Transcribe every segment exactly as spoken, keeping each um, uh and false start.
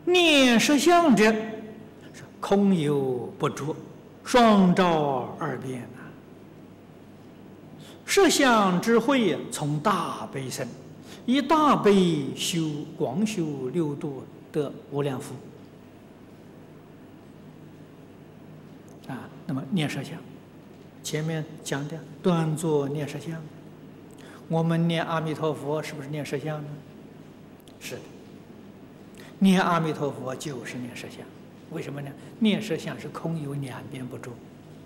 念实相者，是空有不着，双照二遍呐、啊。实相智慧从大悲生，以大悲修广修六度得无量福。啊，那么念实相，前面讲的端坐念实相，我们念阿弥陀佛是不是念实相呢？是的。念阿弥陀佛就是念实相，为什么呢？念实相是空有两边不着。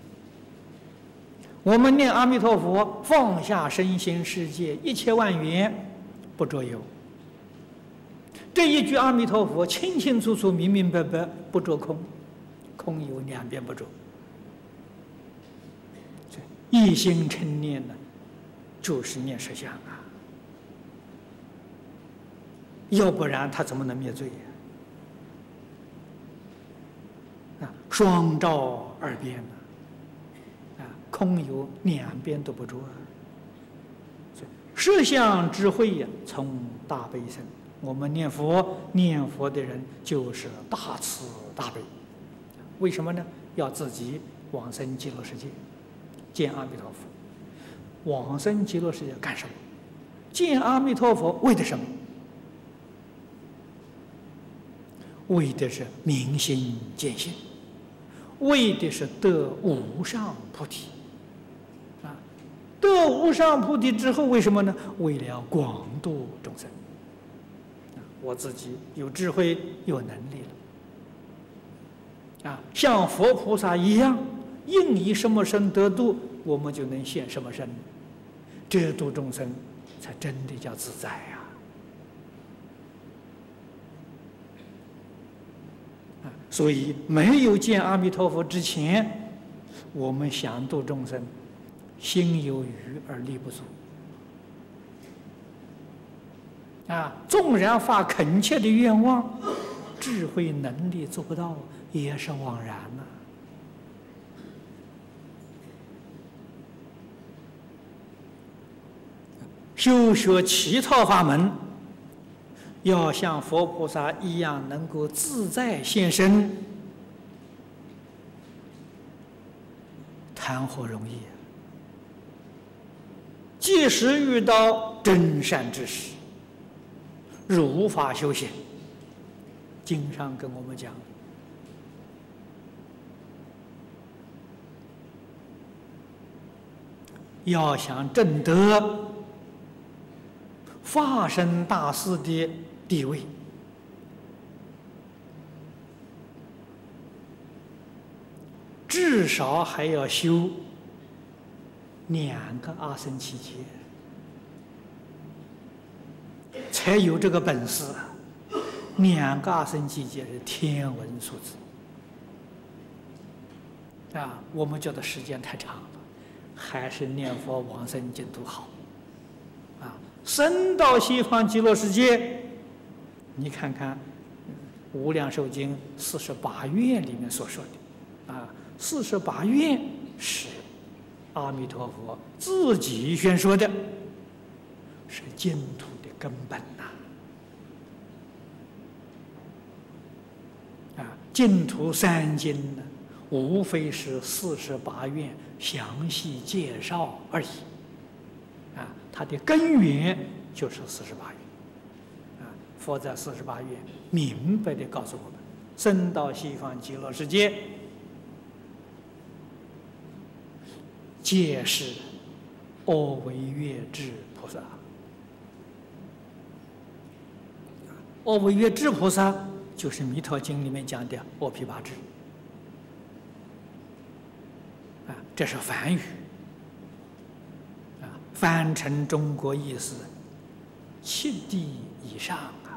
我们念阿弥陀佛，放下身心世界一切万缘不着有。这一句阿弥陀佛清清楚楚、明明白白，不着空，空有两边不着。一心称念呢，就是念实相啊。要不然他怎么能灭罪呀？啊，双照二边呢？啊，空有两边都不着啊。实相智慧呀，从大悲生。我们念佛，念佛的人就是大慈大悲。为什么呢？要自己往生极乐世界，见阿弥陀佛。往生极乐世界干什么？见阿弥陀佛为的什么？为的是明心见性，为的是得无上菩提。啊，得无上菩提之后，为什么呢？为了广度众生。啊，我自己有智慧、有能力了。啊，像佛菩萨一样，应以什么身得度，我们就能现什么身。这度众生，才真的叫自在呀！啊，所以没有见阿弥陀佛之前，我们想度众生，心有余而力不足。啊，纵然发恳切的愿望，智慧能力做不到，也是枉然呐、啊。修学其他法门，要像佛菩萨一样，能够自在现身，谈何容易啊！即使遇到真善之事，如法修行，经上跟我们讲，要想证得化身大士的地位，至少还要修两个阿僧祇劫，才有这个本事。两个阿僧祇劫是天文数字啊！我们觉得时间太长了，还是念佛往生净土好啊！升到西方极乐世界，你看看《无量寿经》四十八愿里面所说的啊，四十八愿是阿弥陀佛自己宣说的，是净土的根本呐！啊，净土三经呢，无非是四十八愿详细介绍而已。啊，它的根源就是四十八愿。啊，佛在四十八愿明白地告诉我们：升到西方极乐世界，皆是阿惟越致菩萨。阿惟越致菩萨就是《弥陀经》里面讲的阿毗跋致。啊，这是梵语。啊，翻成中国意思，七地以上啊。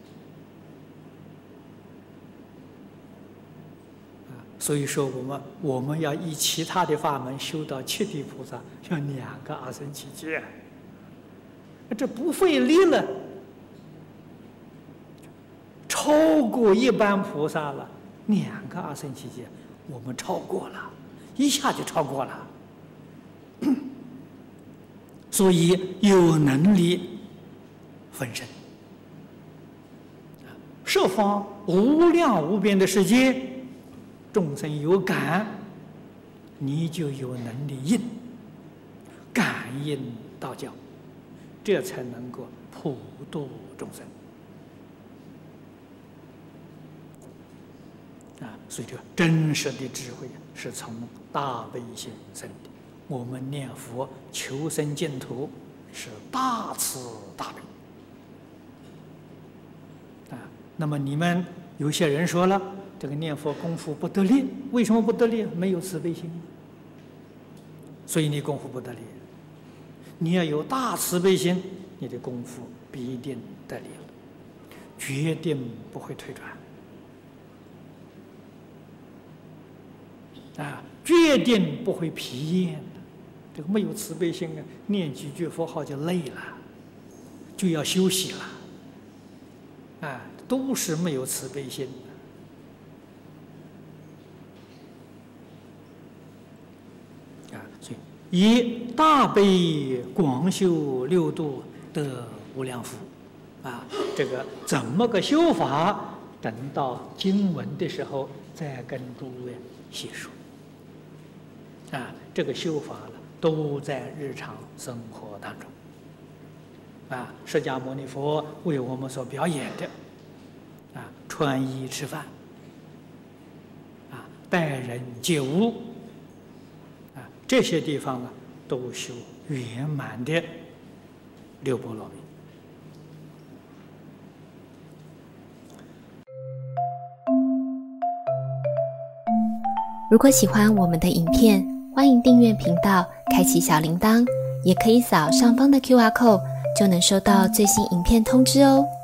啊，所以说我们我们要以其他的法门修到七地菩萨，要两个阿僧祇劫，这不费力了。超过一般菩萨了，两个阿僧祇劫，我们超过了，一下就超过了。所以有能力分身， 十方无量无边的世界，众生有感，你就有能力应，感应道教，这才能够普度众生啊！所以这个真实的智慧是从大悲心生的。我们念佛求生净土是大慈大悲啊。那么你们有些人说了，这个念佛功夫不得力，为什么不得力？没有慈悲心，所以你功夫不得力。你要有大慈悲心，你的功夫必定得力了，决定不会退转啊，决定不会疲厌。这个没有慈悲心啊，念几句佛号就累了，就要休息了，啊，都是没有慈悲心的啊。所以以大悲广修六度得无量福啊，这个怎么个修法？等到经文的时候再跟诸位细说啊。这个修法了，都在日常生活当中啊。释迦牟尼佛为我们所表演的啊，穿衣吃饭啊，待人接物啊，这些地方啊，都修圆满的六波罗蜜。 如果喜欢我们的影片，欢迎订阅频道，开启小铃铛，也可以扫上方的 Q R code， 就能收到最新影片通知哦。